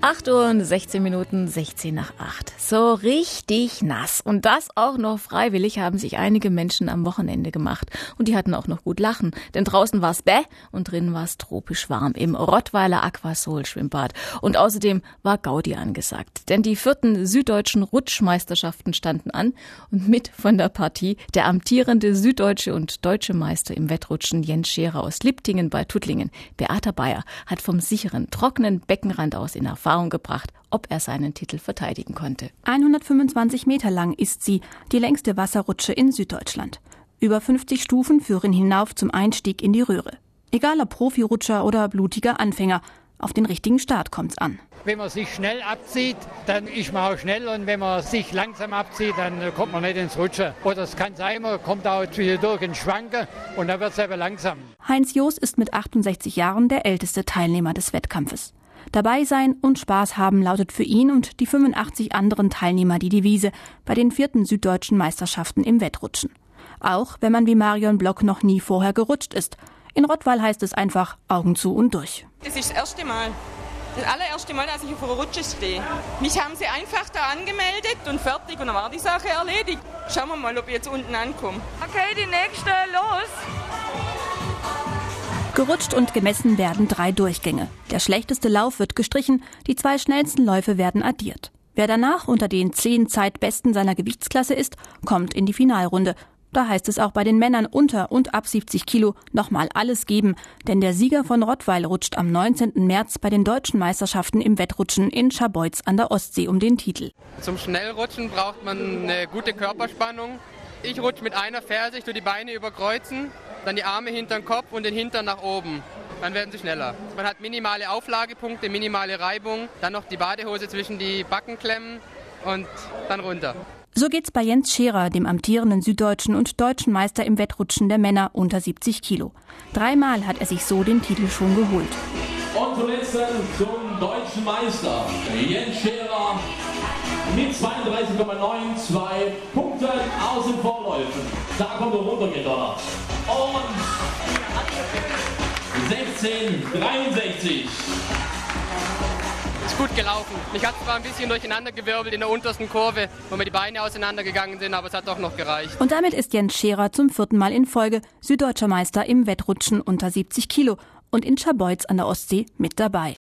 8 Uhr und 16 Minuten, 16 nach 8. So richtig nass. Und das auch noch freiwillig haben sich einige Menschen am Wochenende gemacht. Und die hatten auch noch gut Lachen. Denn draußen war es bäh und drinnen war es tropisch warm im Rottweiler Aquasol Schwimmbad. Und außerdem war Gaudi angesagt. Denn die 4. süddeutschen Rutschmeisterschaften standen an. Und mit von der Partie der amtierende süddeutsche und deutsche Meister im Wettrutschen Jens Scherer aus Liptingen bei Tuttlingen. Beata Bayer hat vom sicheren, trockenen Beckenrand aus in Erfahrung gebracht, ob er seinen Titel verteidigen konnte. 125 Meter lang ist sie, die längste Wasserrutsche in Süddeutschland. Über 50 Stufen führen hinauf zum Einstieg in die Röhre. Egal ob Profirutscher oder blutiger Anfänger, auf den richtigen Start kommt's an. Wenn man sich schnell abzieht, dann ist man auch schnell, und wenn man sich langsam abzieht, dann kommt man nicht ins Rutschen. Oder es kann sein, man kommt auch zwischendurch ins Schwanken und dann wird es aber langsam. Heinz Joos ist mit 68 Jahren der älteste Teilnehmer des Wettkampfes. Dabei sein und Spaß haben lautet für ihn und die 85 anderen Teilnehmer die Devise bei den 4. süddeutschen Meisterschaften im Wettrutschen. Auch wenn man wie Marion Block noch nie vorher gerutscht ist. In Rottweil heißt es einfach Augen zu und durch. Das ist das erste Mal. Das allererste Mal, dass ich auf einer Rutsche stehe. Mich haben sie einfach da angemeldet und fertig, und dann war die Sache erledigt. Schauen wir mal, ob ich jetzt unten ankomme. Okay, die nächste, los! Gerutscht und gemessen werden 3 Durchgänge. Der schlechteste Lauf wird gestrichen, die 2 schnellsten Läufe werden addiert. Wer danach unter den 10 Zeitbesten seiner Gewichtsklasse ist, kommt in die Finalrunde. Da heißt es auch bei den Männern unter und ab 70 Kilo nochmal alles geben, denn der Sieger von Rottweil rutscht am 19. März bei den deutschen Meisterschaften im Wettrutschen in Scharbeutz an der Ostsee um den Titel. Zum Schnellrutschen braucht man eine gute Körperspannung. Ich rutsche mit einer Ferse, ich tue die Beine überkreuzen, dann die Arme hinter den Kopf und den Hintern nach oben. Dann werden sie schneller. Man hat minimale Auflagepunkte, minimale Reibung, dann noch die Badehose zwischen die Backen klemmen und dann runter. So geht's bei Jens Scherer, dem amtierenden süddeutschen und deutschen Meister im Wettrutschen der Männer unter 70 Kilo. 3-mal hat er sich so den Titel schon geholt. Und zuletzt zum deutschen Meister Jens Scherer mit 32,92 Punkten aus den Vorläufen. Da kommt er runtergedonnert. Und 16,63. Ist gut gelaufen. Ich hatte zwar ein bisschen durcheinandergewirbelt in der untersten Kurve, wo mir die Beine auseinandergegangen sind, aber es hat doch noch gereicht. Und damit ist Jens Scherer zum 4. Mal in Folge süddeutscher Meister im Wettrutschen unter 70 Kilo und in Scharbeutz an der Ostsee mit dabei.